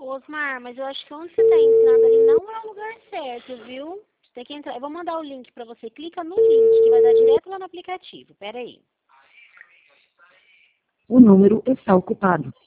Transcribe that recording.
Osmar, mas eu acho que onde você está entrando ali não é o lugar certo, viu? Você tem que entrar. Eu vou mandar o link para você. Clica no link que vai dar direto lá no aplicativo. Pera aí. O número está ocupado.